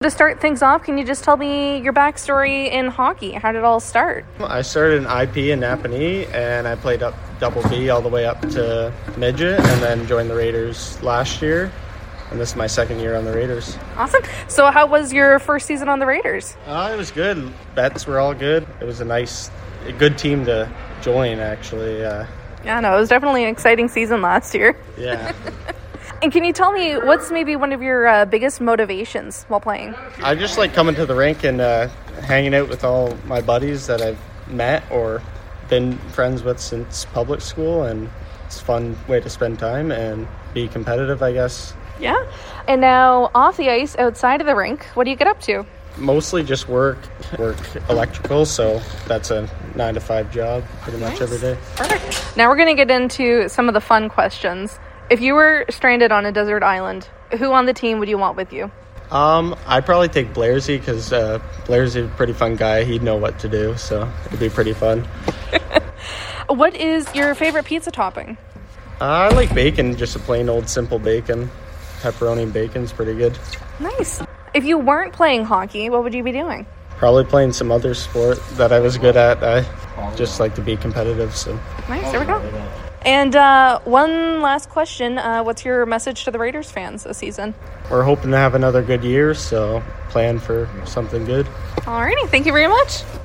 To start things off, can you just tell me your backstory in hockey? How did it all start? I started in IP in Napanee, and I played up double B all the way up to midget, and then joined the Raiders last year. And this is my second year on the Raiders. Awesome. So how was your first season on the Raiders? It was good. Bets were all good. It was a good team to join, actually. Yeah, no, it was definitely an exciting season last year. Yeah. And can you tell me what's maybe one of your biggest motivations while playing? I just like coming to the rink and hanging out with all my buddies that I've met or been friends with since public school, and it's a fun way to spend time and be competitive, I guess. Yeah. And now off the ice, outside of the rink, what do you get up to? Mostly just work electrical, so that's a 9-to-5 job pretty much every day. Perfect. Now we're going to get into some of the fun questions. If you were stranded on a desert island, who on the team would you want with you? I'd probably take Blairsy because Blairsy's a pretty fun guy. He'd know what to do, so it'd be pretty fun. What is your favorite pizza topping? I like bacon, just a plain old simple bacon. Pepperoni and bacon's pretty good. Nice. If you weren't playing hockey, what would you be doing? Probably playing some other sport that I was good at. I just like to be competitive. So nice, there we go. And one last question. What's your message to the Raiders fans this season? We're hoping to have another good year, so plan for something good. Alrighty, thank you very much.